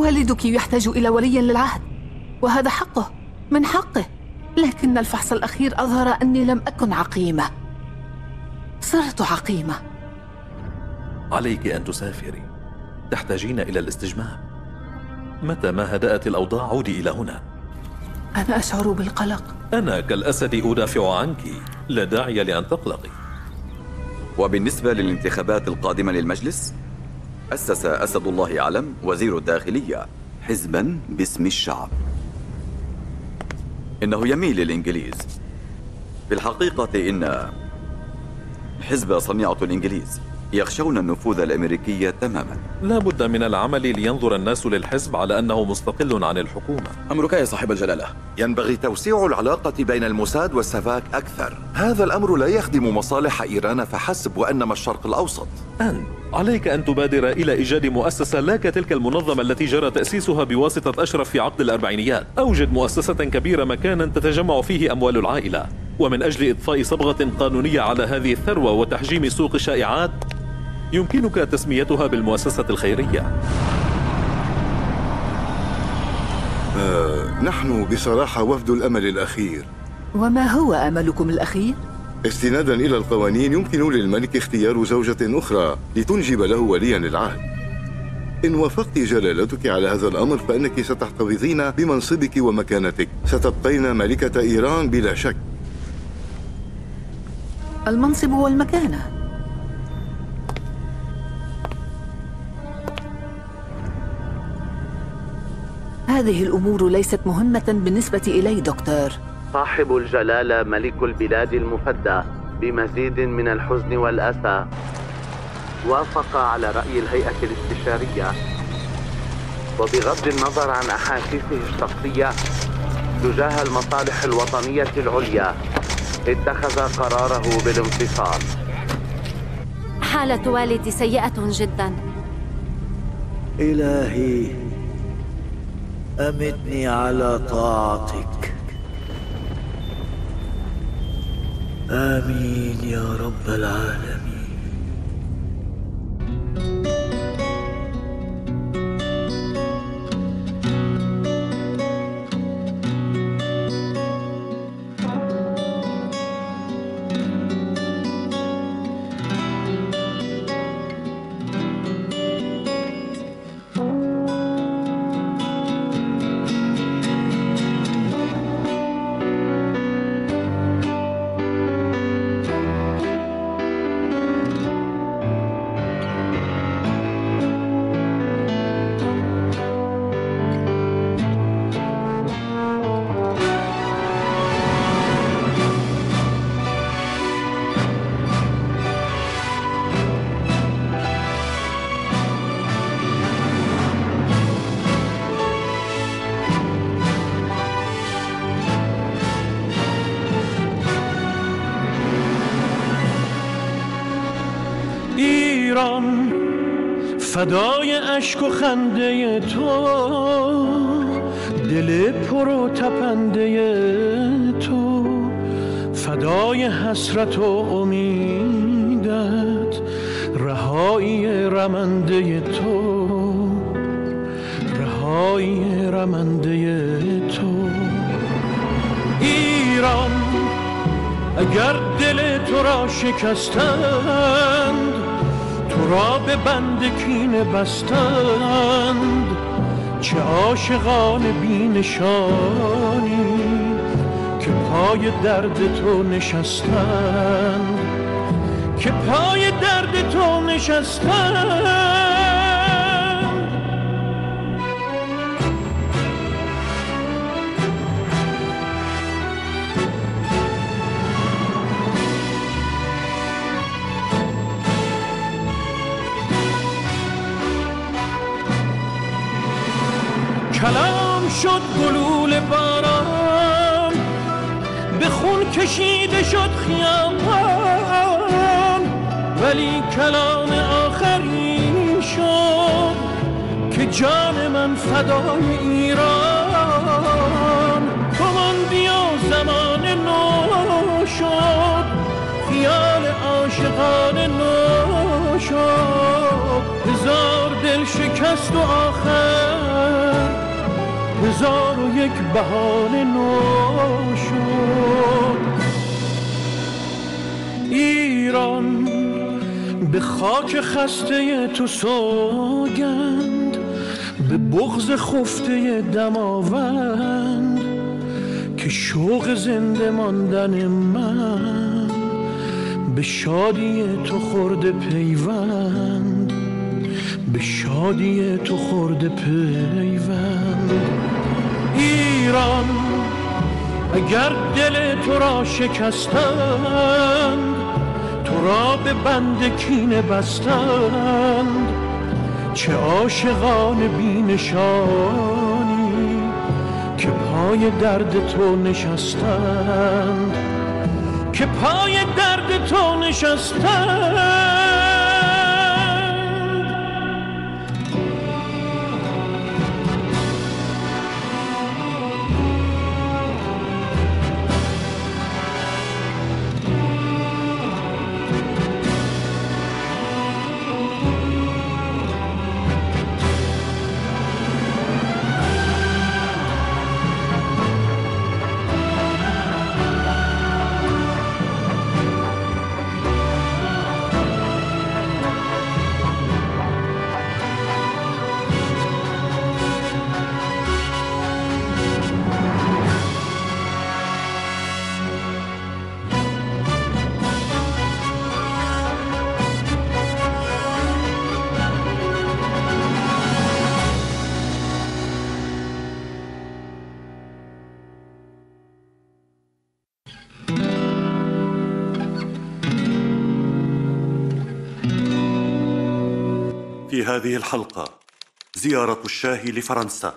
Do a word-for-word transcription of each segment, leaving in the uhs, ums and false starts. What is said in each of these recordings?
والدك يحتاج إلى ولي للعهد، وهذا حقه، من حقه. لكن الفحص الأخير أظهر أني لم أكن عقيمة. صرت عقيمة. عليك أن تسافري، تحتاجين إلى الاستجمام. متى ما هدأت الأوضاع عودي إلى هنا. أنا أشعر بالقلق. أنا كالأسد أدافع عنك، لا داعي لأن تقلقي. وبالنسبة للانتخابات القادمة للمجلس، أسس أسد الله علم وزير الداخلية حزباً باسم الشعب. إنه يميل للإنجليز. في الحقيقة إن حزب صنيعة الإنجليز يخشون النفوذ الأمريكي تماماً. لا بد من العمل لينظر الناس للحزب على أنه مستقل عن الحكومة. أمرك يا صاحب الجلالة. ينبغي توسيع العلاقة بين الموساد والسفاك أكثر. هذا الأمر لا يخدم مصالح إيران فحسب، وإنما الشرق الأوسط. أنت عليك أن تبادر إلى إيجاد مؤسسة لا كتلك المنظمة التي جرى تأسيسها بواسطة أشرف في عقد الأربعينيات. أوجد مؤسسة كبيرة مكانا تتجمع فيه أموال العائلة، ومن أجل إضفاء صبغة قانونية على هذه الثروة وتحجيم سوق الشائعات يمكنك تسميتها بالمؤسسة الخيرية. آه، نحن بصراحة وفد الأمل الأخير. وما هو أملكم الأخير؟ استنادا إلى القوانين يمكن للملك اختيار زوجة أخرى لتنجب له وليا للعهد. إن وافقت جلالتك على هذا الأمر فإنك ستحتفظين بمنصبك ومكانتك، ستبقين ملكة إيران بلا شك. المنصب والمكانة. هذه الأمور ليست مهمة بالنسبة إلي دكتور. صاحب الجلالة ملك البلاد المفدى بمزيد من الحزن والأسى وافق على رأي الهيئة الاستشارية، وبغض النظر عن أحاسيسه الشخصية تجاه المصالح الوطنية العليا اتخذ قراره بالانفصال. حالة والدي سيئة جدا. إلهي أمتني على طاعتك. آمين يا رب العالمين. فدای اشک و خنده تو، دل پر و تپنده تو، فدای حسرت و امیدت، رهایی رمنده تو، رهایی رمنده تو. ایران اگر دل تو را شکستند، تو را به بند کینه بستند، چه عاشقان بی نشانی که پای درد تو نشستند، که پای درد تو نشستند. کلام شد گلول باران، به خون کشیده شد خیابان، ولی کلام آخری شد که جان من فدای ایران. تو ماندی و زمان نو شد، خیال عاشقان نو شد، هزار دل شکست و آخر هزار و یک بهانه نو شد. ایران به خاک خسته تو سوگند، به بغض خفته دماوند که شوق زنده ماندن من به شادی تو خورده پیوند، به شادی تو خورده پیوند. ایران اگر دل تو را شکستند، تو را به بند کینه بستند، چه عاشقان بی نشانی که پای درد تو نشستند، که پای درد تو نشستند. في هذه الحلقة زيارة الشاه لفرنسا.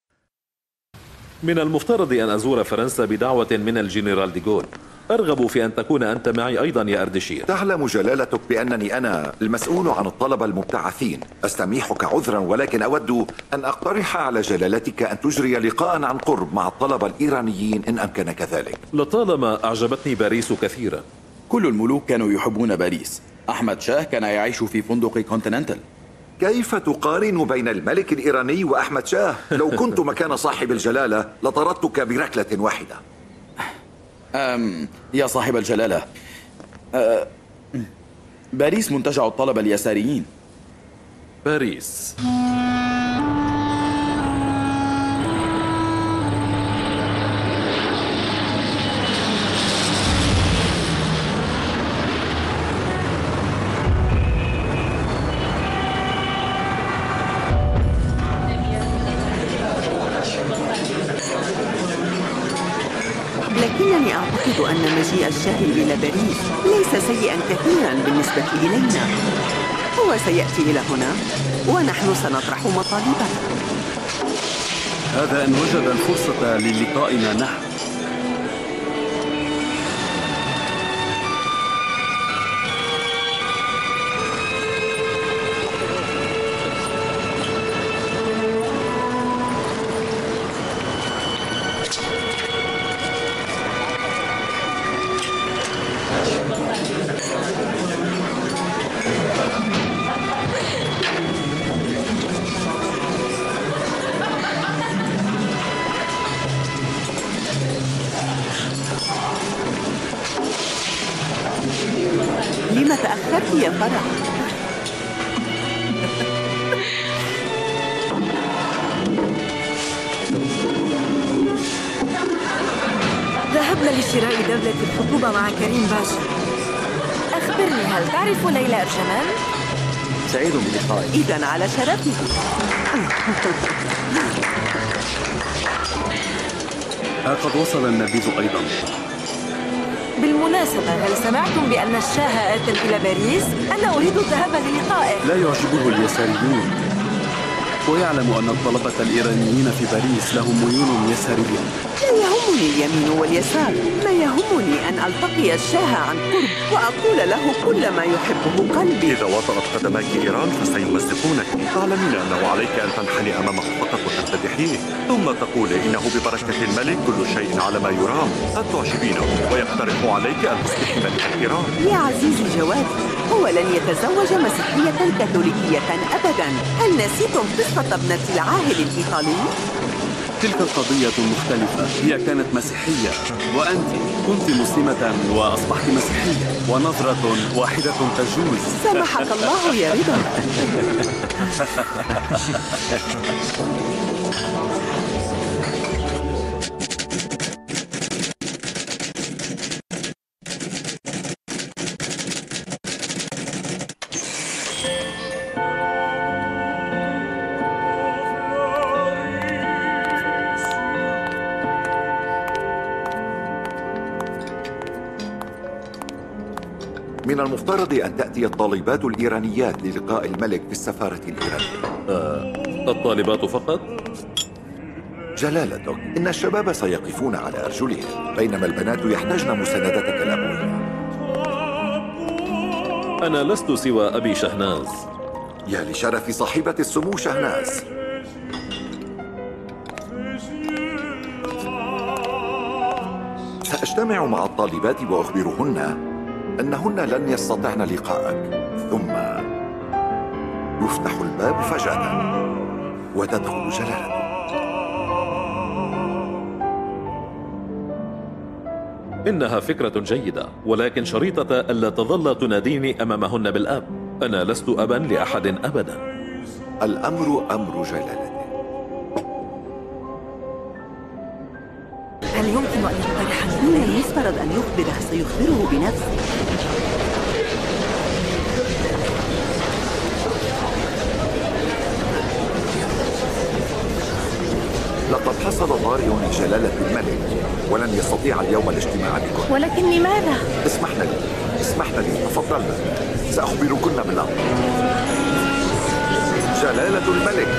من المفترض أن أزور فرنسا بدعوة من الجنرال ديغول. أرغب في أن تكون أنت معي أيضا يا أردشير. تعلم جلالتك بأنني أنا المسؤول عن الطلبة المبتعثين. أستميحك عذرا، ولكن أود أن أقترح على جلالتك أن تجري لقاء عن قرب مع الطلبة الإيرانيين إن أمكن كذلك. لطالما أعجبتني باريس كثيرا. كل الملوك كانوا يحبون باريس. أحمد شاه كان يعيش في فندق كونتيننتال. كيف تقارن بين الملك الإيراني وأحمد شاه؟ لو كنت مكان صاحب الجلالة لطردتك بركلة واحدة. أم يا صاحب الجلالة، أه باريس منتجع الطلبة اليساريين. باريس لكنني أعتقد أن مجيء الشاه إلى باريس ليس سيئا كثيرا بالنسبة إلينا. هو سيأتي إلى هنا ونحن سنطرح مطالبنا. هذا إن وجد الفرصة للقائنا نحن. لما تأخرت يا فرح؟ ذهبنا لشراء دبلة الخطوبة مع كريم باشا. أخبرني، هل تعرف ليلى أرجمان؟ سعيد بلقائك. إذن على شرفه. ها قد وصل النبيذ أيضا. بالمناسبة، هل سمعتم بأن الشاه آت إلى باريس؟ أنا أريد الذهاب للقائه. لا يعجبه اليساريون، ويعلم أن الطلبة الإيرانيين في باريس لهم ميول يسارية. لا يهمني اليمين واليسار، ما يهمني أن ألتقي الشاه عن قرب وأقول له كل ما يحبه قلبي. إذا وطأت قدماك إيران فسيمزقونك. تعلمين أنه عليك أن تنحني أمامه فقط وتمتدحيه، ثم تقول إنه ببركة الملك كل شيء على ما يرام. قد تعجبينه ويقترح عليك أن تصبحي ملكة إيران. يا عزيزي جواد، هو لن يتزوج مسيحية كاثوليكية أبدا. هل نسيتم قصة ابنة العاهل الإيطالي؟ تلك قضية مختلفة. هي كانت مسيحية وأنت كنت مسلمة وأصبحت مسيحية، ونظرة واحدة تجوز. سامحك الله يا رضا. من المفترض أن تأتي الطالبات الإيرانيات للقاء الملك في السفارة الإيرانية. آه، الطالبات فقط؟ جلالتك، إن الشباب سيقفون على أرجلهم، بينما البنات يحتاجن مساندتك الأبوية. أنا لست سوى أبي شهناز. يا لشرف صاحبة السمو شهناز. سأجتمع مع الطالبات وأخبرهن أنهن لن يستطعن لقاءك، ثم يفتح الباب فجأة وتدخل جلالتك. إنها فكرة جيدة، ولكن شريطة ألا تظل تناديني أمامهن بالأب. أنا لست أبا لأحد أبدا. الأمر أمر جلالتك. هل يمكن أن يقترح؟ من المفترض أن يخبره، سيخبره بنفسه. لقد حصل طارئ لجلالة الملك ولن يستطيع اليوم الاجتماع بكم. ولكن لماذا؟ اسمحنا لي اسمحنا لي تفضلنا، سأخبركن بالأمر. جلالة الملك.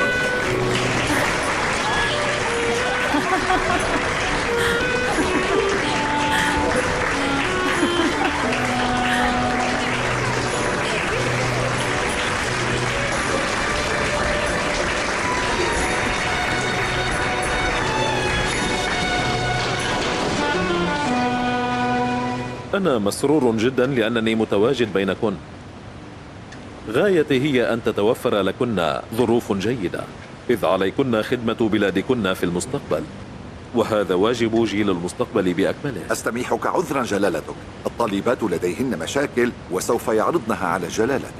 أنا مسرور جدا لأنني متواجد بينكن. غايتي هي أن تتوفر لكن ظروف جيدة، إذ عليكن خدمة بلادكن في المستقبل، وهذا واجب جيل المستقبل بأكمله. أستميحك عذرا جلالتك، الطالبات لديهن مشاكل وسوف يعرضنها على جلالتك.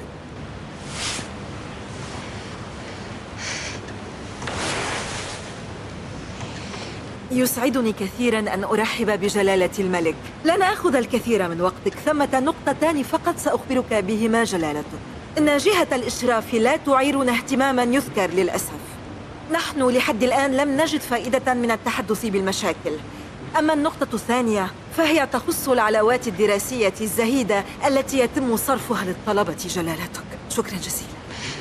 يسعدني كثيرا أن أرحب بجلالة الملك. لن أخذ الكثير من وقتك، ثمة نقطتان فقط سأخبرك بهما جلالتك. إن جهة الإشراف لا تعيرنا اهتماما يذكر للأسف. نحن لحد الآن لم نجد فائدة من التحدث بالمشاكل. أما النقطة الثانية فهي تخص العلاوات الدراسية الزهيدة التي يتم صرفها للطلبة جلالتك. شكرا جزيلا.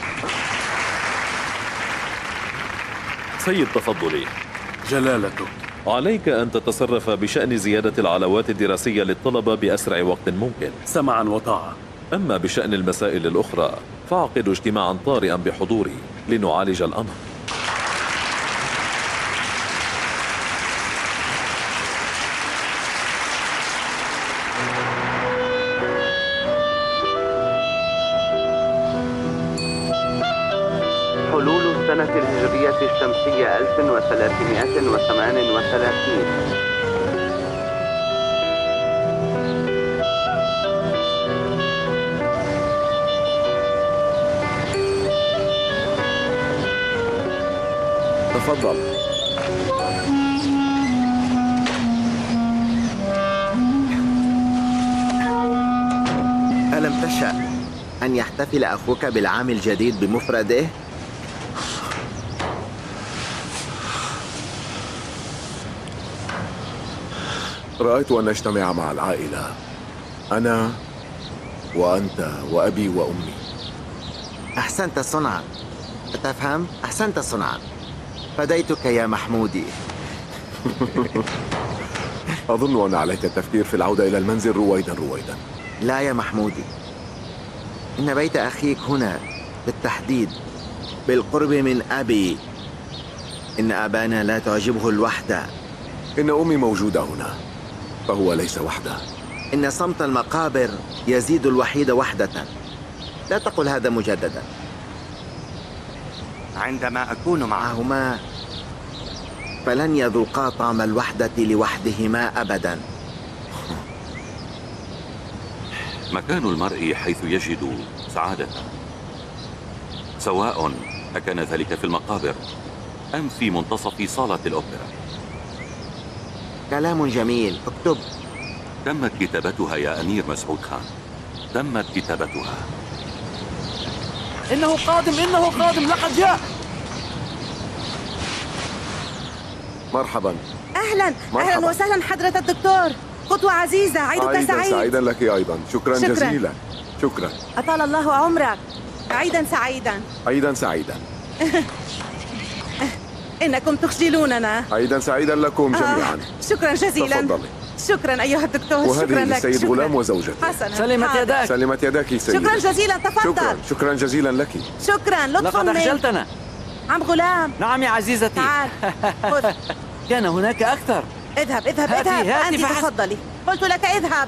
سيد تفضلي. جلالتك، عليك أن تتصرف بشأن زيادة العلاوات الدراسية للطلبة بأسرع وقت ممكن. سمعا وطاعة. أما بشأن المسائل الأخرى فاعقد اجتماعا طارئا بحضوري لنعالج الأمر. حلول السنة الهجرية الشمسية ألف وثلاثمائة وثمانية وثلاثين. تفضل. ألم تشأ أن يحتفل أخوك بالعام الجديد بمفرده؟ رأيت أن نجتمع مع العائلة، أنا وأنت وأبي وأمي. أحسنت صنعا. تفهم؟ أحسنت صنعا. فديتك يا محمودي. أظن أن عليك التفكير في العودة إلى المنزل رويدا رويدا. لا يا محمودي، إن بيت أخيك هنا بالتحديد بالقرب من أبي. إن أبانا لا تعجبه الوحدة. إن أمي موجودة هنا، فهو ليس وحده. إن صمت المقابر يزيد الوحيد وحدة. لا تقل هذا مجددا. عندما أكون معهما فلن يذوقا طعم الوحدة لوحدهما أبدا. مكان المرء حيث يجد سعادة، سواء أكان ذلك في المقابر أم في منتصف صالة الأوبرا. كلام جميل، اكتب. تمت كتابتها يا أمير مسعود خان، تمت كتابتها. إنه قادم، إنه قادم، لقد جاء. مرحبا. أهلا مرحبا. أهلا وسهلا حضرة الدكتور. خطوة عزيزة، عيدك عيدا سعيد. سعيدا لك أيضا. شكرا, شكرا جزيلا. شكرا. أطال الله عمرك. عيدا سعيدا. عيدا سعيدا. إنكم تخجلوننا. عيدا سعيدا لكم جميعا. آه. شكرا جزيلا. تفضلي. شكرا أيها الدكتور. وهذه شكرا لك. للسيد شكرا. غلام وزوجته. حسنا. سلمت يداك. سلمت يداك سيدي. شكرا جزيلا، تفضل. شكرا شكرا جزيلا لك. شكرا، لطف لقد منك. أخجلتنا. عم غلام. نعم يا عزيزتي. تعال. خذ. كان هناك أكثر. اذهب اذهب هاتي اذهب. هاتي أنت فحسب. تفضلي. قلت لك اذهب.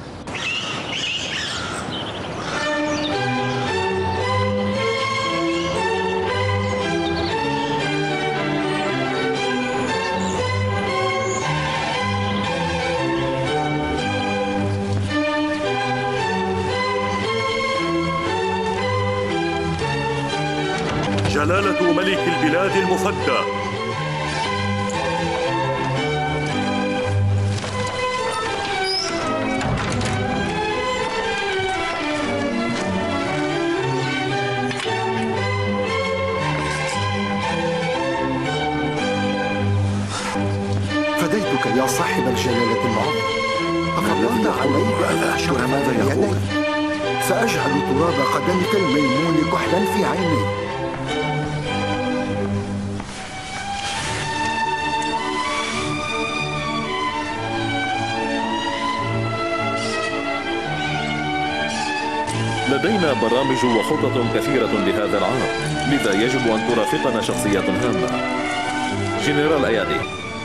جلالة ملك البلاد المفدى. فديتك يا صاحب الجلالة المعظم. تفضلت علي بأن أشكر ماذا يقول. سأجعل تراب قدمك الميمون كحلا في عيني. لدينا برامج وخطط كثيرة لهذا العام، لذا يجب أن ترافقنا شخصيات هامة. جنرال أيادي.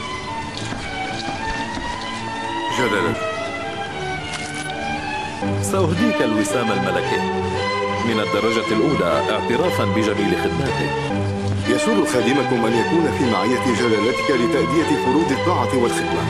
جلالة. سأهديك الوسام الملكي من الدرجة الأولى اعترافا بجميل خدماتك. يسر خادمكم أن يكون في معية جلالتك لتأدية فروض الطاعة والخدمة.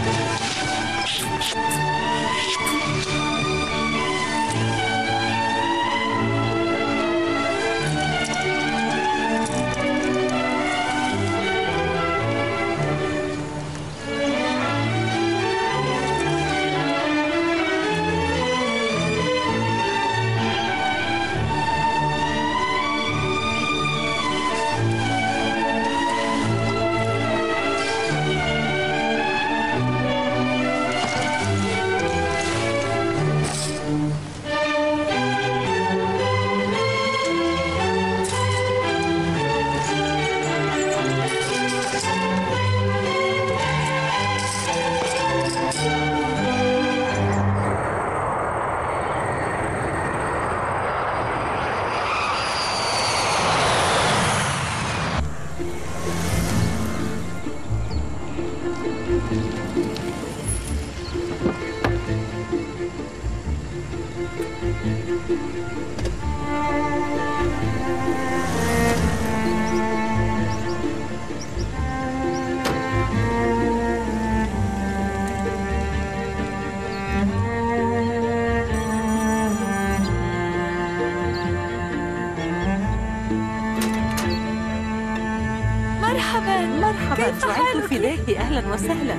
مرحبا مرحبا. كيف جعلت حالك؟ فداك. أهلا وسهلا.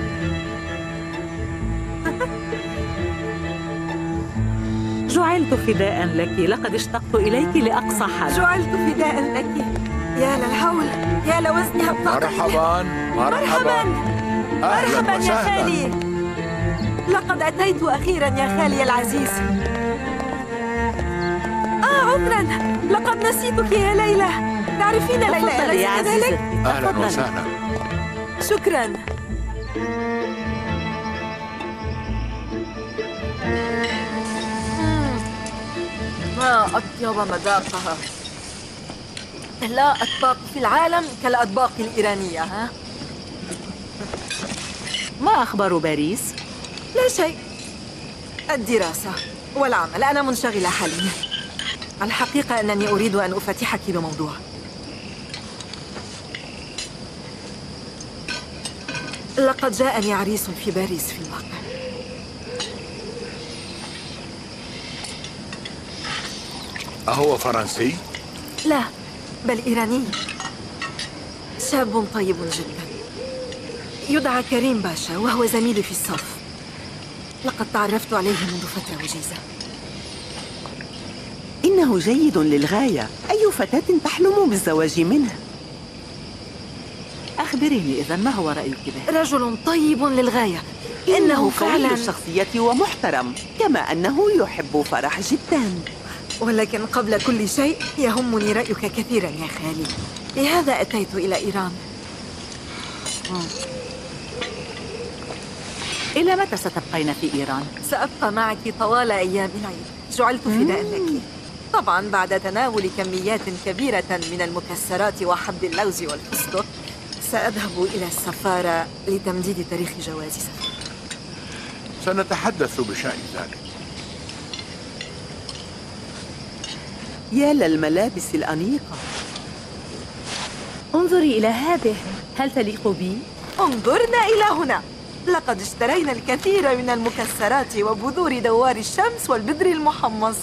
جعلت فداء لك، لقد اشتقت إليك لأقصى حد. جعلت فداء لك. يا للهول، يا لوزنها الطاقية. مرحبا مرحبا مرحبا يا وسهلا. خالي. لقد أتيت أخيرا يا خالي العزيز. آه عذرا، لقد نسيتك يا ليلى. تعرفين ليلى أليس كذلك؟ أهلا وسهلا. شكرا. ما أطيب مذاقها. لا أطباق في العالم كالأطباق الإيرانية. ها؟ ما أخبار باريس؟ لا شيء. الدراسة والعمل. أنا منشغلة حاليا. الحقيقة أنني أريد أن أفتحك بموضوع. لقد جاءني عريس في باريس في الواقع. أهو فرنسي؟ لا، بل إيراني. شاب طيب جدا، يدعى كريم باشا، وهو زميلي في الصف. لقد تعرفت عليه منذ فترة وجيزة. إنه جيد للغاية. أي فتاة تحلم بالزواج منه؟ أخبريني إذا ما هو رأيك به؟ رجل طيب للغاية، إنه فعلا قوي الشخصية ومحترم، كما أنه يحب فرح جدا. ولكن قبل كل شيء يهمني رأيك كثيرا يا خالي. لهذا أتيت إلى إيران. إلى متى ستبقين في إيران؟ سأبقى معك طوال أيام العيد. جعلت فداء لك، طبعا بعد تناول كميات كبيرة من المكسرات وحب اللوز والفستق. سأذهب إلى السفارة لتمديد تاريخ جواز سفر. سنتحدث بشأن ذلك. يا للملابس الأنيقة. انظري إلى هذه، هل تليق بي؟ انظرنا إلى هنا، لقد اشترينا الكثير من المكسرات وبذور دوار الشمس والبذر المحمص.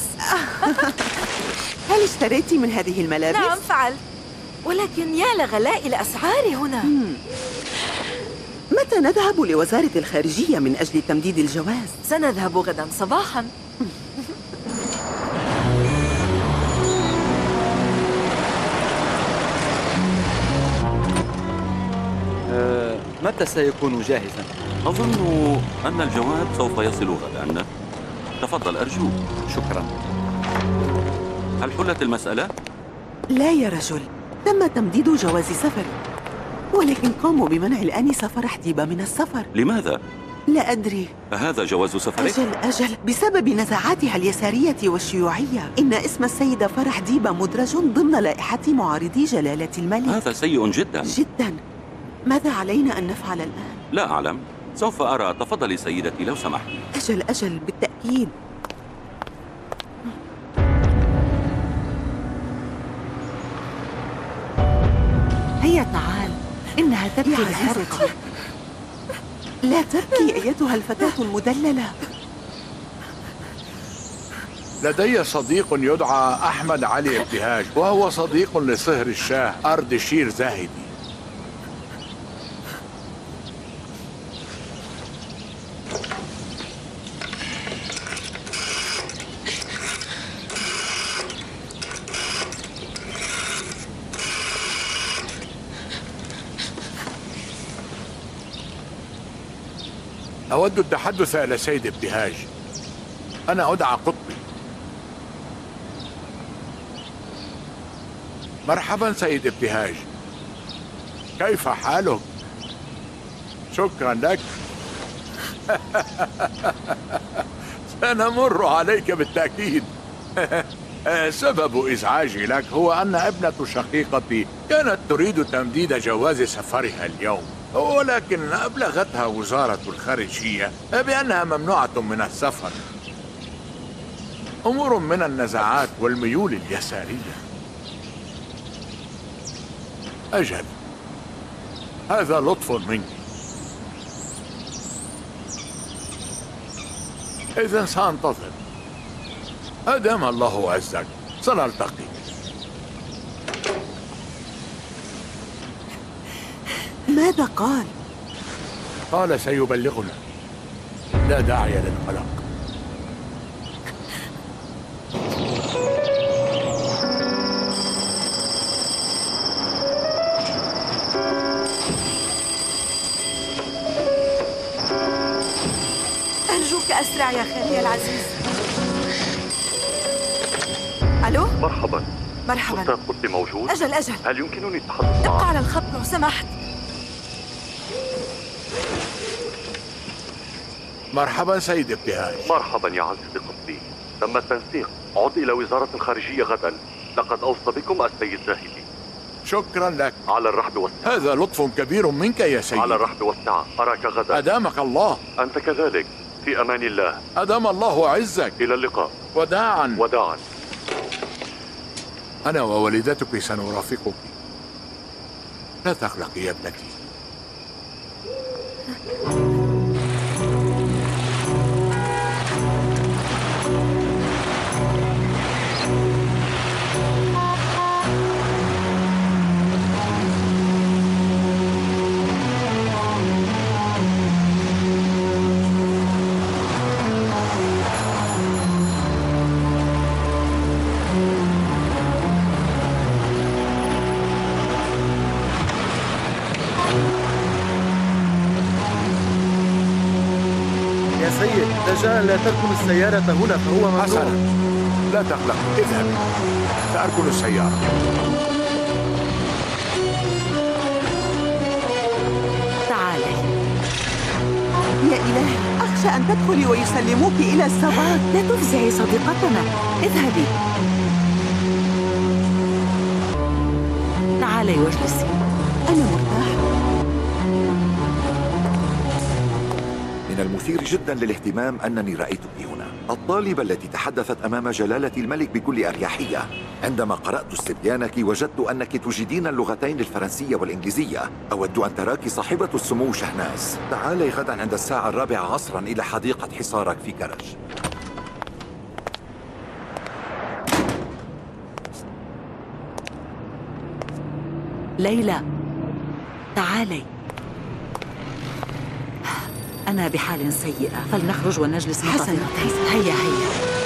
هل اشتريتي من هذه الملابس؟ نعم فعلت، ولكن يا لغلاء الأسعار هنا. مم. متى نذهب لوزارة الخارجية من أجل تمديد الجواز؟ سنذهب غدا صباحا. أه متى سيكون جاهزا؟ أظن أن الجواب سوف يصل غدا. تفضل أرجوك. شكرا. هل حلت المسألة؟ لا يا رجل، تم تمديد جواز سفري، ولكن قاموا بمنع الآنسة فرح ديبة من السفر. لماذا؟ لا أدري. أهذا جواز سفرك؟ أجل أجل بسبب نزاعاتها اليسارية والشيوعية. إن اسم السيدة فرح ديبة مدرج ضمن لائحة معارضي جلالة الملك. هذا سيء جدا جدا. ماذا علينا أن نفعل الآن؟ لا أعلم، سوف أرى. تفضلي سيدتي لو سمحت. أجل أجل بالتأكيد. هيا تعال، إنها تبكي لحرقة. لا تبكي أيتها الفتاة المدللة. لدي صديق يدعى أحمد علي ابتهاج، وهو صديق لصهر الشاه أردشير زاهدي. أود التحدث إلى سيد ابتهاج. أنا أدعى قطبي. مرحبا سيد ابتهاج، كيف حالك؟ شكرا لك. سنمر عليك بالتأكيد. سبب إزعاجي لك هو أن ابنة شقيقتي كانت تريد تمديد جواز سفرها اليوم، ولكن أبلغتها وزارة الخارجية بأنها ممنوعة من السفر. أمور من النزاعات والميول اليسارية. أجل، هذا لطف منك. إذن سأنتظر. أدام الله عزك، سنلتقي. ماذا قال؟ قال سيبلغنا. لا داعي للقلق. أرجوك أسرع يا خالي العزيز. ألو؟ مرحبا. مرحبا. أستاذ قطبي موجود؟ أجل أجل. هل يمكنني التحدث معه؟ ابقى على الخط لو سمحت. مرحبا سيد ابتهاج. مرحبا يا عزيزي قطبي. تم التنسيق. عد إلى وزارة الخارجية غدا. لقد أوصى بكم السيد زاهدي. شكرا لك. على الرحب والسعة. هذا لطف كبير منك يا سيدي. على الرحب والسعة. أراك غدا. أدامك الله. أنت كذلك. في أمان الله. أدام الله عزك. إلى اللقاء. وداعا. وداعا. أنا ووالدتك سنرافقك. لا تقلقي يا ابنتي. رجاء لا تركن السيارة هنا فهو ممنوع. حسنا، لا تقلق، اذهب، سأركن السيارة. تعالي. يا إلهي، أخشى أن تدخلي ويسلموك إلى السباق. لا تفزعي صديقتنا، اذهبي. تعالي واجلسي، أنا مرتاحة. من المثير جدا للاهتمام أنني رأيتك هنا، الطالبة التي تحدثت أمام جلالة الملك بكل أريحية. عندما قرأت استبيانك وجدت أنك تجيدين اللغتين الفرنسية والإنجليزية. أود أن تراك صاحبة السمو شهناز. تعالي غدا عند الساعة الرابعة عصرا إلى حديقة حصارك في كرج. ليلى، تعالي. أنا بحال سيئة، فلنخرج ونجلس حسنا، هيا هيا.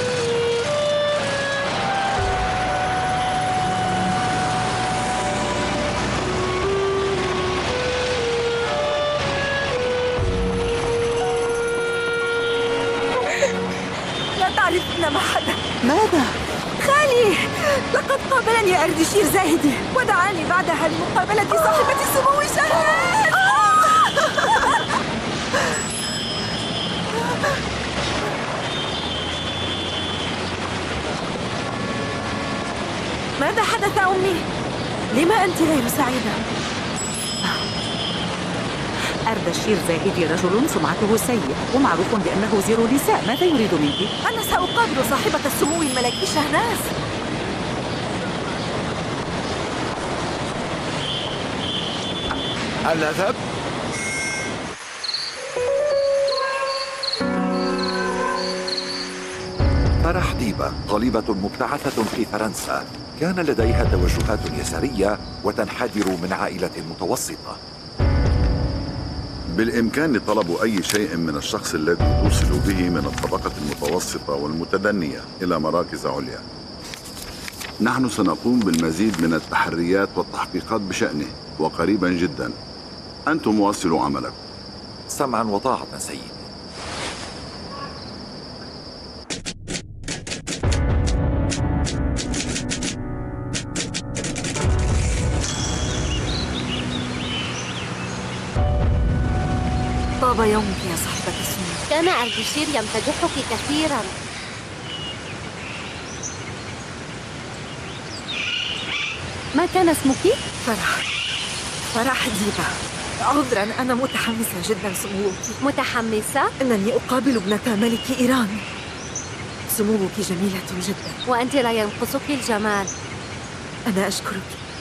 لا تعرفين ما حدث. ماذا؟ خالي لقد قابلني أردشير زاهدي ودعاني بعدها لمقابلة صاحبة السمو شهناز. ماذا حدث أمي؟ لما أنت غير سعيدة؟ أردشير زاهدي رجل سمعته سيء ومعروف بأنه وزير نساء. ماذا يريد منك؟ أنا سأقابل صاحبة السمو الملكي شهناز. هل نذهب؟ فرح ديبا طالبة مبتعثة في فرنسا، كان لديها توجهات يسارية وتنحدر من عائلة متوسطة. بالإمكان طلب أي شيء من الشخص الذي توصل به من الطبقة المتوسطة والمتدنية إلى مراكز عليا. نحن سنقوم بالمزيد من التحريات والتحقيقات بشأنه وقريبا جدا. أنتم واصلوا عملكم. سمعا وطاعة سيدي. طاب يومك يا صاحبة السمو. كان أردشير يمتدحك كثيرا. ما كان اسمك؟ فرح. فرح ديبا. عذرا، أنا متحمسة جدا سموك. متحمسة؟ إنني أقابل ابنة ملك إيران. سموك جميلة جدا. وأنت لا ينقصك الجمال. أنا أشكرك.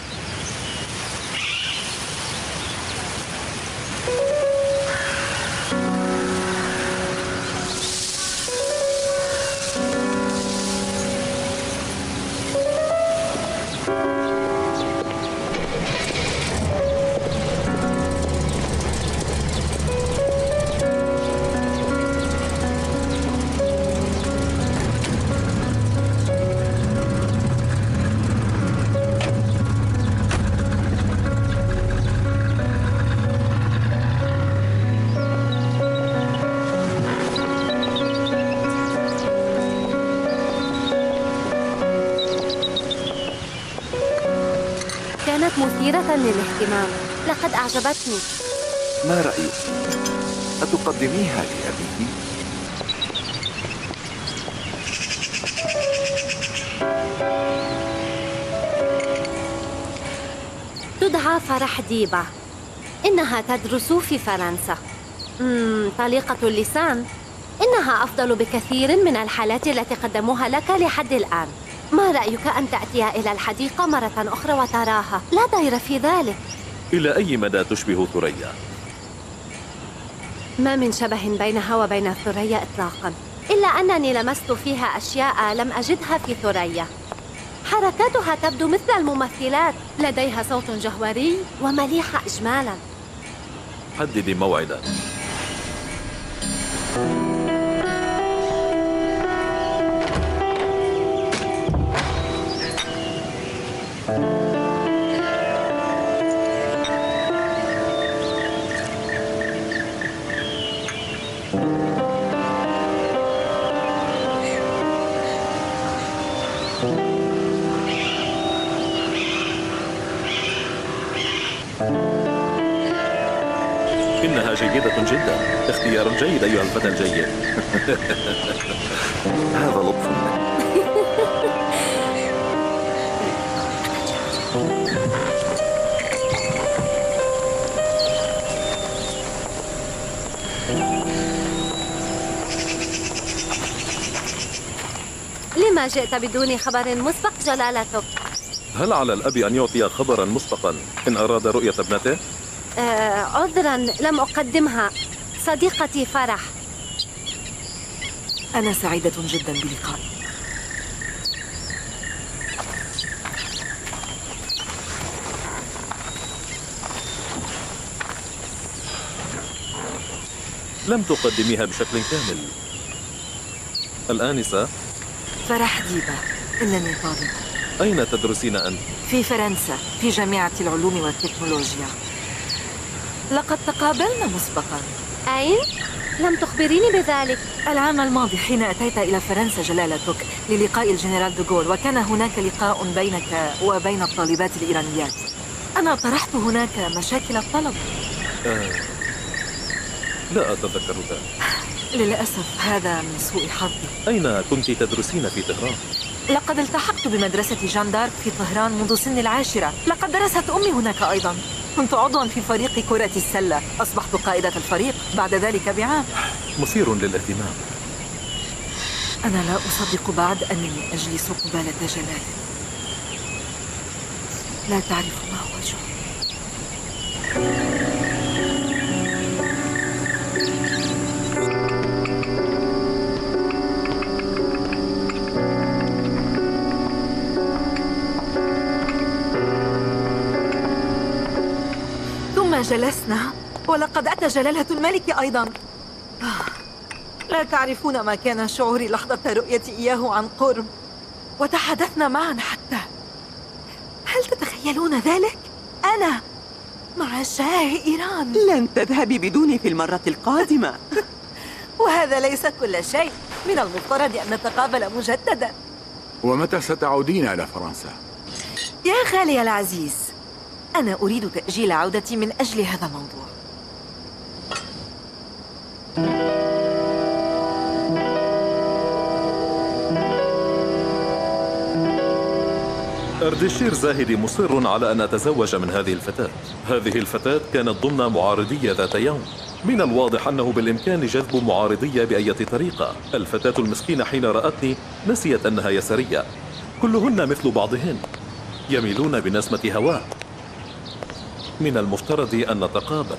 كانت مثيرة للاهتمام. لقد أعجبتني. ما رأيك؟ أتقدميها لأبيك؟ تدعى فرح ديبا. إنها تدرس في فرنسا. مم، طليقة اللسان. إنها أفضل بكثير من الحالات التي قدموها لك لحد الآن. ما رأيك أن تأتي إلى الحديقة مرة أخرى وتراها؟ لا ضير في ذلك. إلى أي مدى تشبه ثريا؟ ما من شبه بينها وبين ثريا إطلاقاً، إلا أنني لمست فيها أشياء لم أجدها في ثريا. حركاتها تبدو مثل الممثلات، لديها صوت جهوري ومليحة إجمالاً. حددي موعداً. إنها جيدة جدا. اختيار جيد أيها الفتى الجيد. هذا لطف منك. لما جئت بدون خبر مسبق جلالتك؟ هل على الأب أن يعطي خبرا مسبقا إن أراد رؤية ابنته؟ آه عذرا لم أقدمها. صديقتي فرح. أنا سعيدة جدا بلقائك. لم تقدميها بشكل كامل. الآنسة فرح ديبا. إنني طالبة. أين تدرسين أنت؟ في فرنسا، في جامعة العلوم والتكنولوجيا. لقد تقابلنا مسبقا. أين؟ لم تخبريني بذلك. العام الماضي حين أتيت إلى فرنسا جلالتك للقاء الجنرال دوغول، وكان هناك لقاء بينك وبين الطالبات الإيرانيات. أنا طرحت هناك مشاكل الطلب. آه. لا أتذكر ذلك. للأسف هذا من سوء حظي. أين كنت تدرسين في طهران؟ لقد التحقت بمدرسة جان دارك في طهران منذ سن العاشرة. لقد درست أمي هناك أيضا. كنت عضوا في فريق كرة السلة. أصبحت قائدة الفريق بعد ذلك بعام. مثير للاهتمام. أنا لا أصدق بعد أنني أجلس قبالة جلال. لا تعرف ما هو جهد. ثم جلسنا ولقد أتى جلالة الملك أيضا. لا تعرفون ما كان شعوري لحظة رؤيتي إياه عن قرب، وتحدثنا معا حتى. هل تتخيلون ذلك؟ أنا مع شاه إيران. لن تذهبي بدوني في المرة القادمة. وهذا ليس كل شيء. من المفترض أن نتقابل مجددا. ومتى ستعودين إلى فرنسا؟ يا خالي العزيز، أنا أريد تأجيل عودتي من أجل هذا الموضوع. أردشير زاهدي مصر على أن أتزوج من هذه الفتاة. هذه الفتاة كانت ضمن معارضية ذات يوم. من الواضح أنه بالإمكان جذب معارضية بأي طريقة. الفتاة المسكينة حين رأتني نسيت أنها يسارية. كلهن مثل بعضهن، يميلون بنسمة هواه. من المفترض أن نتقابل.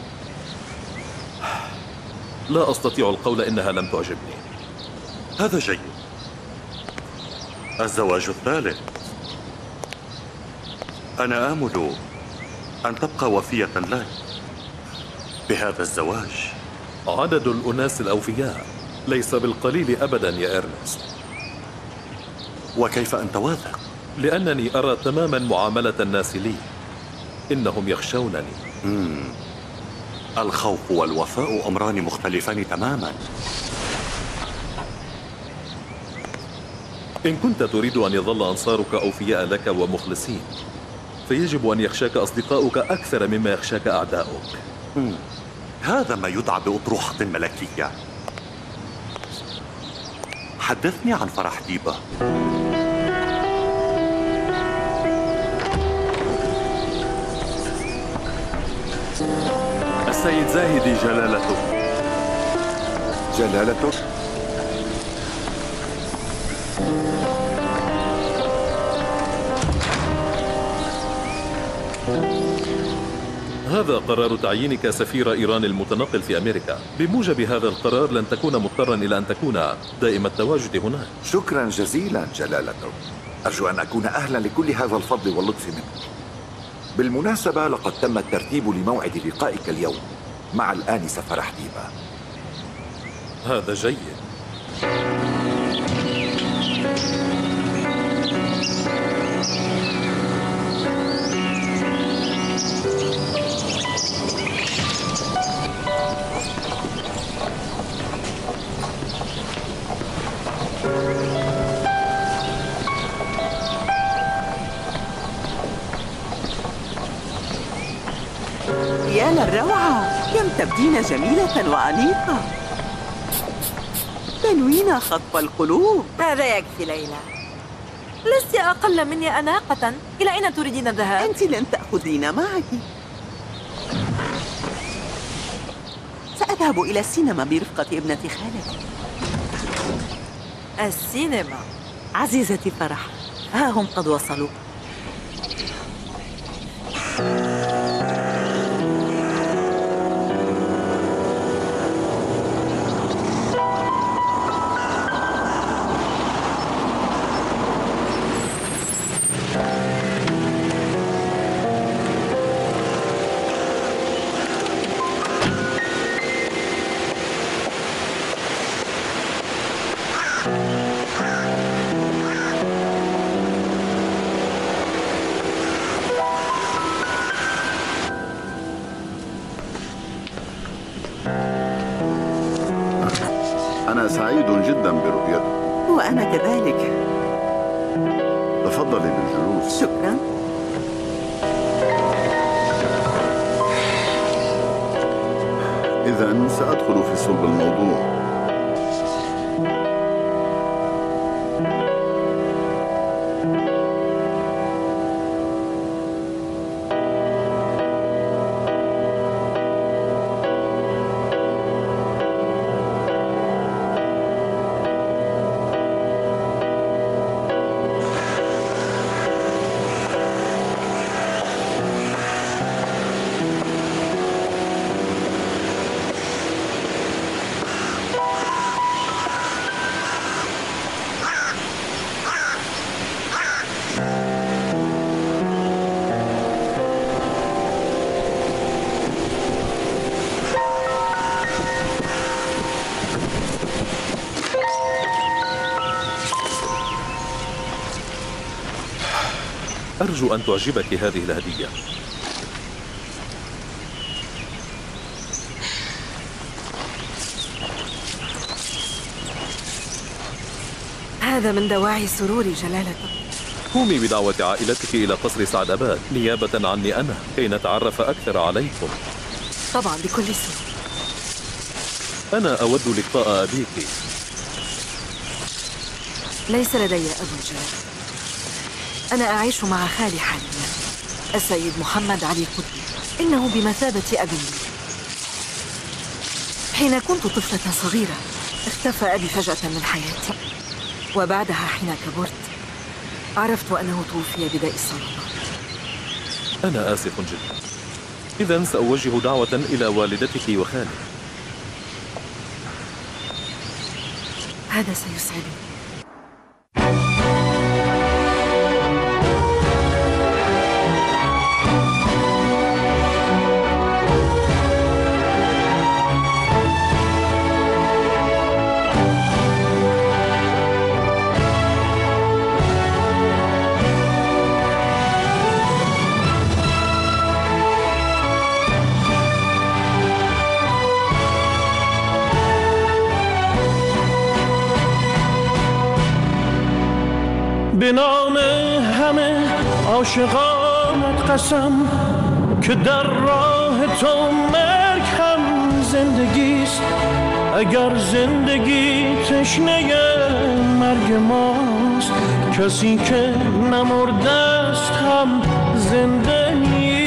لا أستطيع القول إنها لم تعجبني. هذا جيد. الزواج الثالث. أنا آمل أن تبقى وفية لك بهذا الزواج. عدد الأناس الأوفياء ليس بالقليل أبدا يا إرنست. وكيف أنت واثق؟ لأنني أرى تماما معاملة الناس لي. إنهم يخشونني. مم. الخوف والوفاء أمران مختلفان تماما. إن كنت تريد أن يظل أنصارك أوفياء لك ومخلصين، فيجب أن يخشاك أصدقاؤك أكثر مما يخشاك أعداؤك. مم. هذا ما يدعى بأطروحة ملكية. حدثني عن فرح ديبا. السيد زاهدي جلالته. جلالتك؟ هذا قرار تعيينك سفير إيران المتنقل في أمريكا. بموجب هذا القرار لن تكون مضطرا إلى أن تكون دائم التواجد هناك. شكرا جزيلا جلالته. أرجو أن أكون أهلا لكل هذا الفضل واللطف منك. بالمناسبة لقد تم الترتيب لموعد لقائك اليوم مع الآنسة فرح ديبا. هذا جيد. يا للروعة، كم تبدين جميلة وأنيقة. تنوين خطف القلوب. هذا يكفي ليلى. لست أقل مني أناقة. إلى أين تريدين الذهاب؟ أنت لن تأخذين معك. سأذهب إلى السينما برفقة ابنة خالتي. السينما؟ عزيزتي فرح، ها هم قد وصلوا. أنا سعيد جدا برؤيتك. وأنا كذلك. تفضلي بالجلوس. شكرا. إذن سأدخل في صلب الموضوع. أرجو أن تعجبك هذه الهدية. هذا من دواعي سروري جلالتك. قومي بدعوة عائلتك إلى قصر سعد أباد نيابة عني أنا كي نتعرف أكثر عليكم. طبعا بكل سرور. أنا أود لقاء أبيك. ليس لدي أب جلالة. أنا أعيش مع خالي حاليا السيد محمد علي قطبي. إنه بمثابة أبي. حين كنت طفلة صغيرة اختفى أبي فجأة من حياتي، وبعدها حين كبرت عرفت أنه توفي بداء السرطان. أنا آسف جدا. إذن سأوجه دعوة إلى والدتك وخالك. هذا سيسعدني. به نام همه عاشقانت قسم که در راه تو مرگ هم زندگیست. اگر زندگی تشنه مرگ ماست، کسی که نمرده است هم زنده نیست.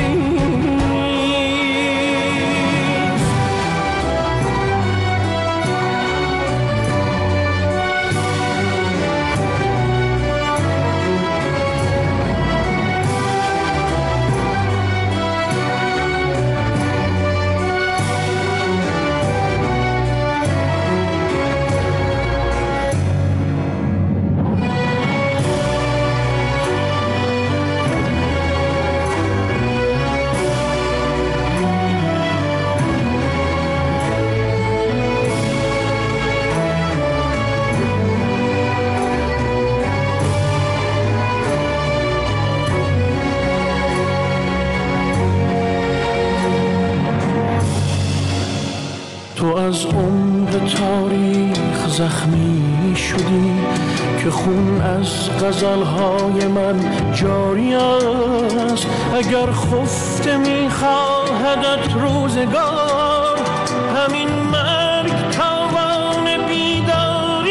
از عمق تاریخ زخمی شدی که خون از غزلهای من جاری است. اگر خفته میخواهدت روزگار، همین مرگ تاوان بیداری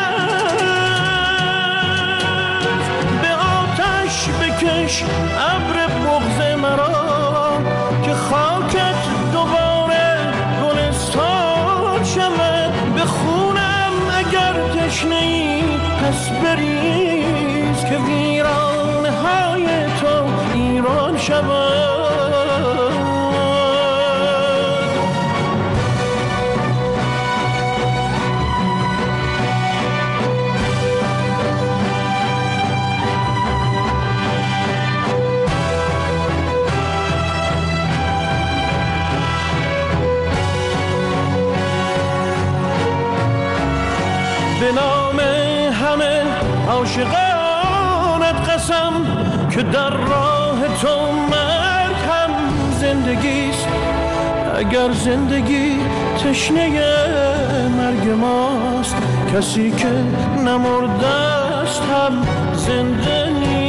است. به آتش بکش ابر بغض مرا که خاکت دوباره گلستان شود. به خونم اگر تشنه‌ای پس بریز که ویرانه های تو ایران شود. به نام همه عاشقانت قسم که در راه تو مرگ هم زندگیست. اگر زندگی تشنه مرگ ماست، کسی که نمرده است هم زنده نیست.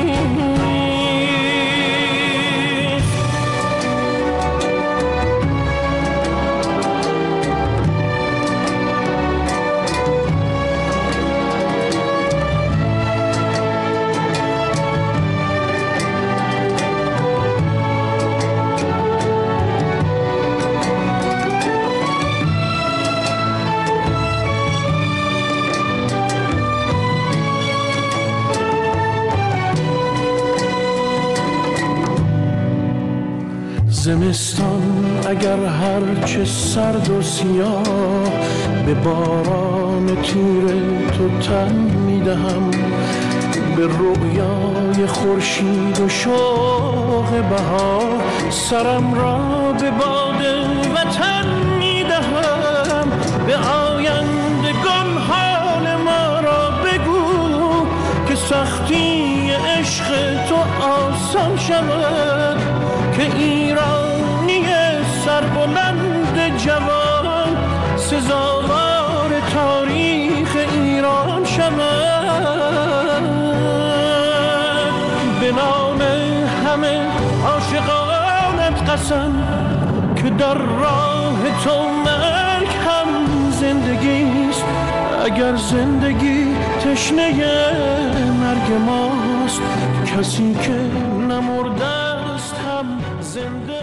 زمستان اگر هرچه سرد و سیاه به باران تیر تو تن میدهم. به رؤیای خورشید و شوق بهار سرم را به باد وطن میدهم. به آیندگان حال ما را بگو که سختی عشق تو آسان شود. که ایرانی سربلند جوان سزاوار تاریخ ایران شود. به نام همه عاشقانت قسم که در راه تو مرگ هم زندگیست. اگر زندگی تشنه مرگ ماست، کسی که نمرده است هم زنده